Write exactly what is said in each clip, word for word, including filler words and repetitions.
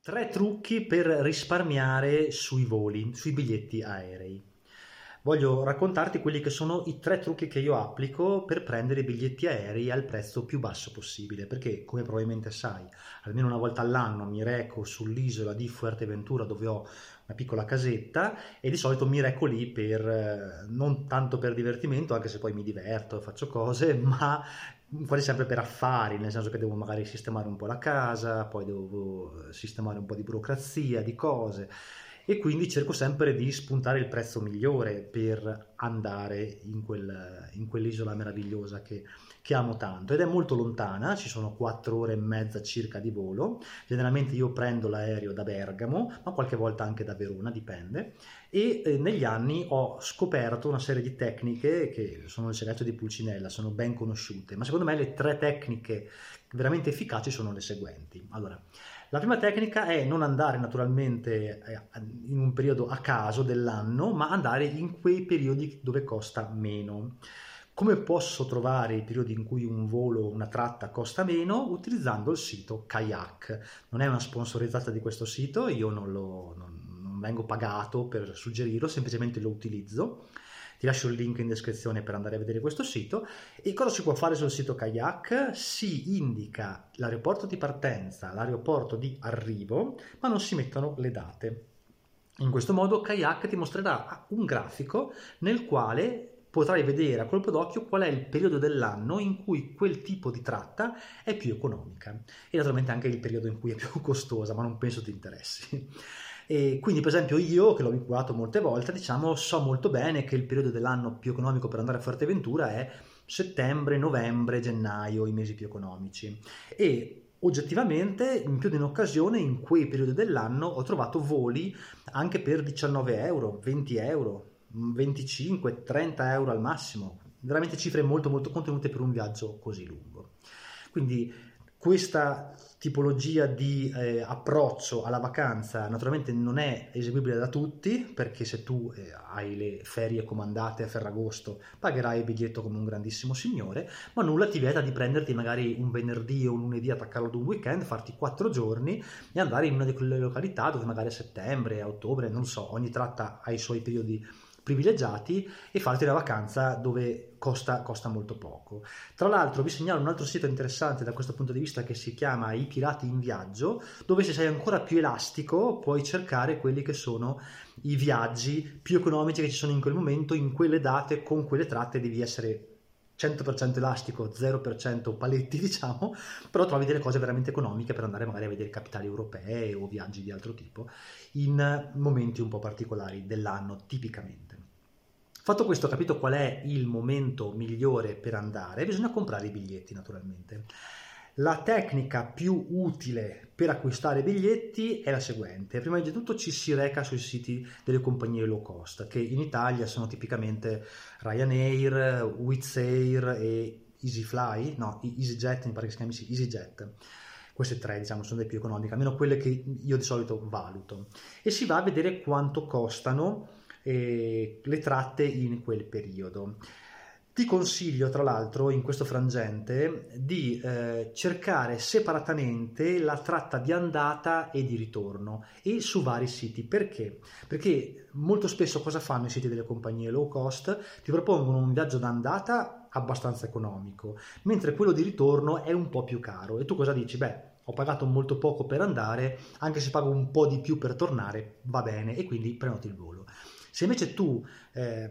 Tre trucchi per risparmiare sui voli, sui biglietti aerei. Voglio raccontarti quelli che sono i tre trucchi che io applico per prendere i biglietti aerei al prezzo più basso possibile, perché come probabilmente sai, almeno una volta all'anno mi reco sull'isola di Fuerteventura dove ho una piccola casetta e di solito mi reco lì per, eh, non tanto per divertimento, anche se poi mi diverto, faccio cose, ma quasi sempre per affari, nel senso che devo magari sistemare un po' la casa, poi devo sistemare un po' di burocrazia, di cose, e quindi cerco sempre di spuntare il prezzo migliore per andare in, quel, in quell'isola meravigliosa che, che amo tanto. Ed è molto lontana, ci sono quattro ore e mezza circa di volo. Generalmente io prendo l'aereo da Bergamo, ma qualche volta anche da Verona, dipende. E eh, negli anni ho scoperto una serie di tecniche che sono il segreto di Pulcinella, sono ben conosciute, ma secondo me le tre tecniche veramente efficaci sono le seguenti. Allora, la prima tecnica è non andare naturalmente in un periodo a caso dell'anno, ma andare in quei periodi dove costa meno. Come posso trovare i periodi in cui un volo, una tratta costa meno? Utilizzando il sito Kayak. Non è una sponsorizzata di questo sito, io non, lo, non, non vengo pagato per suggerirlo, semplicemente lo utilizzo. Ti lascio il link in descrizione per andare a vedere questo sito. E cosa si può fare sul sito Kayak? Si indica l'aeroporto di partenza, l'aeroporto di arrivo, ma non si mettono le date. In questo modo Kayak ti mostrerà un grafico nel quale potrai vedere a colpo d'occhio qual è il periodo dell'anno in cui quel tipo di tratta è più economica e naturalmente anche il periodo in cui è più costosa, ma non penso ti interessi. E quindi per esempio io, che l'ho vinculato molte volte, diciamo, so molto bene che il periodo dell'anno più economico per andare a Fuerteventura è settembre, novembre, gennaio, i mesi più economici. E oggettivamente in più di un'occasione in quei periodi dell'anno ho trovato voli anche per diciannove euro, venti euro, venticinque, trenta euro al massimo, veramente cifre molto molto contenute per un viaggio così lungo. Quindi questa tipologia di eh, approccio alla vacanza naturalmente non è eseguibile da tutti, perché se tu eh, hai le ferie comandate a Ferragosto pagherai il biglietto come un grandissimo signore, ma nulla ti vieta di prenderti magari un venerdì o un lunedì, attaccarlo ad un weekend, farti quattro giorni e andare in una di quelle località dove magari a settembre, a ottobre, non so, ogni tratta ha i suoi periodi privilegiati e farti la vacanza dove costa, costa molto poco. Tra l'altro vi segnalo un altro sito interessante da questo punto di vista che si chiama I Pirati in Viaggio, dove se sei ancora più elastico puoi cercare quelli che sono i viaggi più economici che ci sono in quel momento, in quelle date, con quelle tratte. Devi essere cento per cento elastico, zero per cento paletti, diciamo, però trovi delle cose veramente economiche per andare magari a vedere capitali europee o viaggi di altro tipo in momenti un po' particolari dell'anno tipicamente. Fatto questo, capito qual è il momento migliore per andare, bisogna comprare i biglietti naturalmente. La tecnica più utile per acquistare biglietti è la seguente. Prima di tutto ci si reca sui siti delle compagnie low cost, che in Italia sono tipicamente Ryanair, Wizz Air e EasyFly, no, EasyJet, mi pare che si chiami sì, EasyJet. Queste tre, diciamo, sono le più economiche, almeno quelle che io di solito valuto. E si va a vedere quanto costano eh, le tratte in quel periodo. Ti consiglio, tra l'altro, in questo frangente, di eh, cercare separatamente la tratta di andata e di ritorno e su vari siti. Perché? Perché molto spesso cosa fanno i siti delle compagnie low cost? Ti propongono un viaggio d'andata abbastanza economico, mentre quello di ritorno è un po' più caro. E tu cosa dici? Beh, ho pagato molto poco per andare, anche se pago un po' di più per tornare, va bene, e quindi prenoti il volo. Se invece tu eh,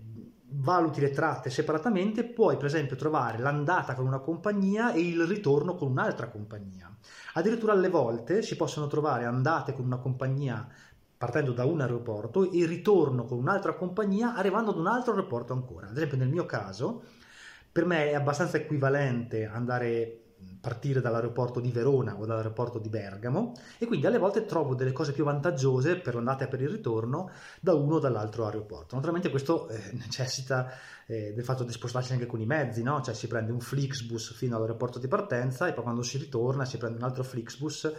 valuti le tratte separatamente, puoi per esempio trovare l'andata con una compagnia e il ritorno con un'altra compagnia. Addirittura alle volte si possono trovare andate con una compagnia partendo da un aeroporto e il ritorno con un'altra compagnia arrivando ad un altro aeroporto ancora. Ad esempio nel mio caso, per me è abbastanza equivalente andare partire dall'aeroporto di Verona o dall'aeroporto di Bergamo, e quindi alle volte trovo delle cose più vantaggiose per l'andata e per il ritorno da uno o dall'altro aeroporto. Naturalmente questo eh, necessita eh, del fatto di spostarsi anche con i mezzi, no? Cioè si prende un Flixbus fino all'aeroporto di partenza e poi quando si ritorna si prende un altro Flixbus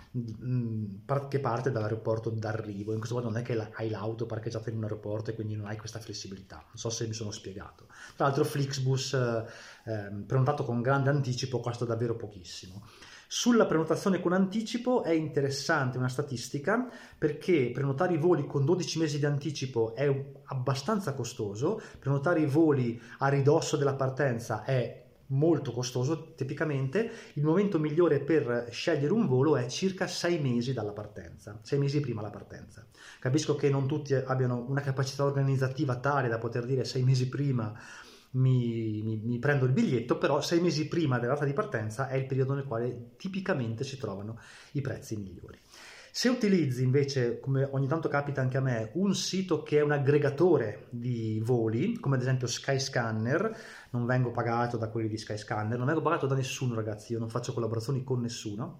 mh, che parte dall'aeroporto d'arrivo. In questo modo non è che hai l'auto parcheggiata in un aeroporto e quindi non hai questa flessibilità. Non so se mi sono spiegato. Tra l'altro Flixbus eh, prenotato con grande anticipo costa davvero pochissimo. Sulla prenotazione con anticipo è interessante una statistica, perché prenotare i voli con dodici mesi di anticipo è abbastanza costoso, prenotare i voli a ridosso della partenza è molto costoso. Tipicamente il momento migliore per scegliere un volo è circa sei mesi dalla partenza, sei mesi prima della partenza. Capisco che non tutti abbiano una capacità organizzativa tale da poter dire sei mesi prima Mi, mi, mi prendo il biglietto, però sei mesi prima della data di partenza è il periodo nel quale tipicamente si trovano i prezzi migliori. Se utilizzi invece, come ogni tanto capita anche a me, un sito che è un aggregatore di voli, come ad esempio Skyscanner, non vengo pagato da quelli di Skyscanner, non vengo pagato da nessuno, ragazzi, io non faccio collaborazioni con nessuno.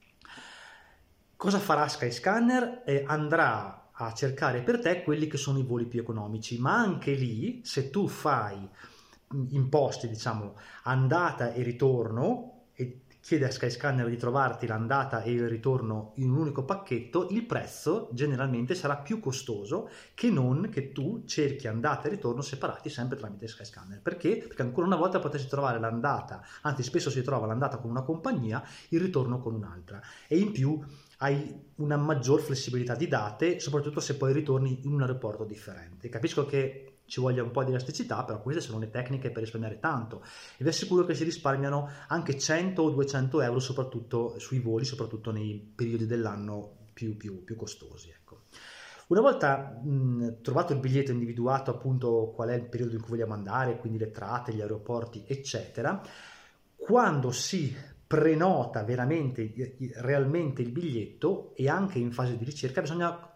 Cosa farà Skyscanner? Eh, andrà a cercare per te quelli che sono i voli più economici, ma anche lì, se tu fai imposti, diciamo, andata e ritorno, e chiede a Skyscanner di trovarti l'andata e il ritorno in un unico pacchetto, il prezzo generalmente sarà più costoso che non che tu cerchi andata e ritorno separati sempre tramite Skyscanner. Perché? Perché ancora una volta potresti trovare l'andata, anzi spesso si trova l'andata con una compagnia, il ritorno con un'altra, e in più hai una maggior flessibilità di date, soprattutto se poi ritorni in un aeroporto differente. Capisco che ci voglia un po' di elasticità, però queste sono le tecniche per risparmiare tanto, e vi assicuro che si risparmiano anche cento o duecento euro soprattutto sui voli, soprattutto nei periodi dell'anno più, più, più costosi, ecco. Una volta mh, trovato il biglietto, individuato appunto qual è il periodo in cui vogliamo andare, quindi le tratte, gli aeroporti, eccetera, quando si prenota veramente, realmente il biglietto, e anche in fase di ricerca, bisogna,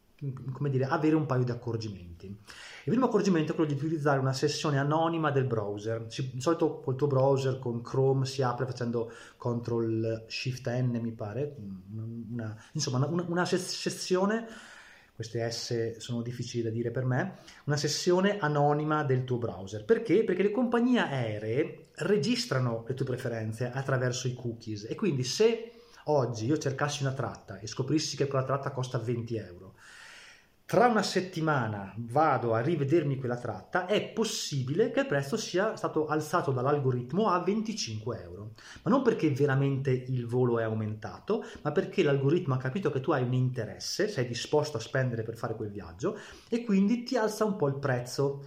come dire, avere un paio di accorgimenti. Il primo accorgimento è quello di utilizzare una sessione anonima del browser. Di solito col tuo browser, con Chrome, si apre facendo control shift N, mi pare, una, insomma una, una sessione, queste S sono difficili da dire per me, una sessione anonima del tuo browser. Perché? Perché le compagnie aeree registrano le tue preferenze attraverso i cookies, e quindi se oggi io cercassi una tratta e scoprissi che quella tratta costa venti euro, tra una settimana vado a rivedermi quella tratta, è possibile che il prezzo sia stato alzato dall'algoritmo a venticinque euro. Ma non perché veramente il volo è aumentato, ma perché l'algoritmo ha capito che tu hai un interesse, sei disposto a spendere per fare quel viaggio, e quindi ti alza un po' il prezzo.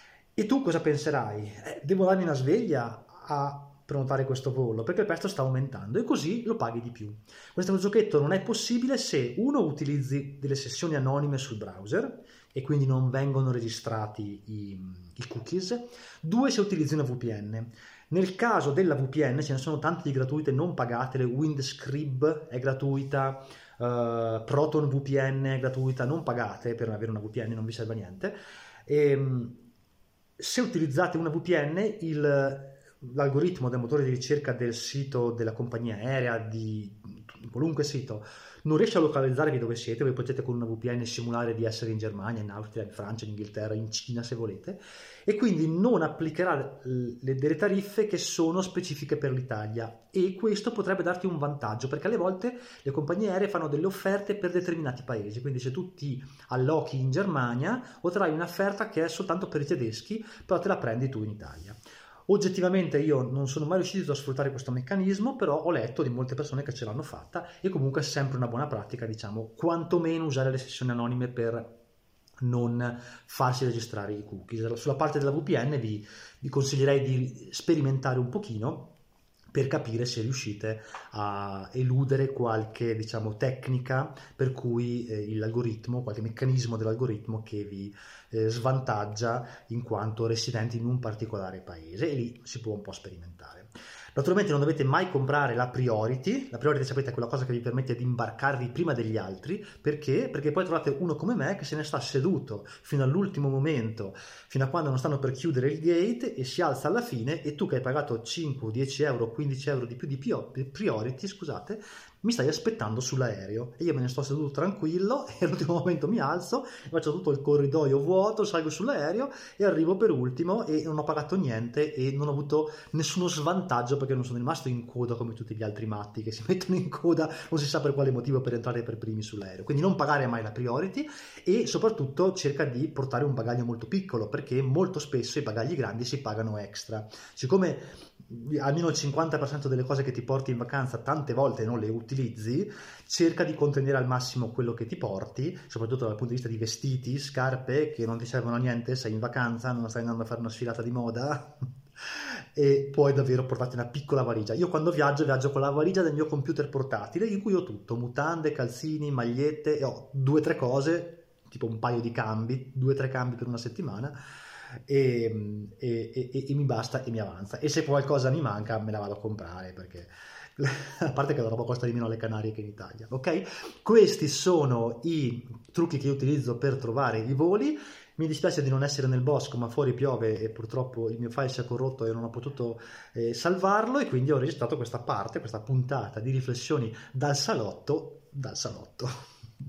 E tu cosa penserai? Eh, devo darmi una sveglia a prenotare questo volo perché il prezzo sta aumentando, e così lo paghi di più. Questo giochetto non è possibile se uno utilizzi delle sessioni anonime sul browser e quindi non vengono registrati i, i cookies, due se utilizzi una V P N. Nel caso della V P N ce ne sono tante di gratuite non pagate, le Windscribe è gratuita, uh, Proton V P N è gratuita, non pagate per avere una V P N, non vi serve a niente. E, se utilizzate una V P N, il l'algoritmo del motore di ricerca del sito della compagnia aerea, di qualunque sito, non riesce a localizzarvi dove siete. Voi potete con una V P N simulare di essere in Germania, in Austria, in Francia, in Inghilterra, in Cina se volete, e quindi non applicherà le, delle tariffe che sono specifiche per l'Italia, e questo potrebbe darti un vantaggio, perché alle volte le compagnie aeree fanno delle offerte per determinati paesi, quindi se tu ti allochi in Germania otterrai un'offerta che è soltanto per i tedeschi, però te la prendi tu in Italia. Oggettivamente io non sono mai riuscito a sfruttare questo meccanismo, però ho letto di molte persone che ce l'hanno fatta, e comunque è sempre una buona pratica, diciamo, quantomeno usare le sessioni anonime per non farsi registrare i cookies. Sulla parte della V P N vi, vi consiglierei di sperimentare un pochino per capire se riuscite a eludere qualche, diciamo, tecnica per cui eh, l'algoritmo, qualche meccanismo dell'algoritmo che vi eh, svantaggia in quanto residenti in un particolare paese, e lì si può un po' sperimentare. Naturalmente non dovete mai comprare la Priority. La Priority, sapete, è quella cosa che vi permette di imbarcarvi prima degli altri. Perché? Perché poi trovate uno come me che se ne sta seduto fino all'ultimo momento, fino a quando non stanno per chiudere il gate, e si alza alla fine, e tu che hai pagato cinque, dieci euro, quindici euro di più di Priority, scusate, mi stai aspettando sull'aereo. E io me ne sto seduto tranquillo e all'ultimo momento mi alzo, faccio tutto il corridoio vuoto, salgo sull'aereo e arrivo per ultimo e non ho pagato niente e non ho avuto nessuno svantaggio perché non sono rimasto in coda come tutti gli altri matti che si mettono in coda non si sa per quale motivo per entrare per primi sull'aereo. Quindi non pagare mai la priority e soprattutto cerca di portare un bagaglio molto piccolo perché molto spesso i bagagli grandi si pagano extra. Siccome almeno il cinquanta per cento delle cose che ti porti in vacanza tante volte non le utilizzi, cerca di contenere al massimo quello che ti porti, soprattutto dal punto di vista di vestiti, scarpe che non ti servono a niente, sei in vacanza, non stai andando a fare una sfilata di moda e puoi davvero portarti una piccola valigia. Io quando viaggio, viaggio con la valigia del mio computer portatile in cui ho tutto, mutande, calzini, magliette e ho due o tre cose, tipo un paio di cambi, due o tre cambi per una settimana e, e, e, e mi basta e mi avanza. E se qualcosa mi manca me la vado a comprare perché a parte che la roba costa di meno alle Canarie che in Italia, ok? Questi sono i trucchi che io utilizzo per trovare i voli. Mi dispiace di non essere nel bosco, ma fuori piove e purtroppo il mio file si è corrotto e non ho potuto eh, salvarlo e quindi ho registrato questa parte, questa puntata di riflessioni dal salotto, dal salotto.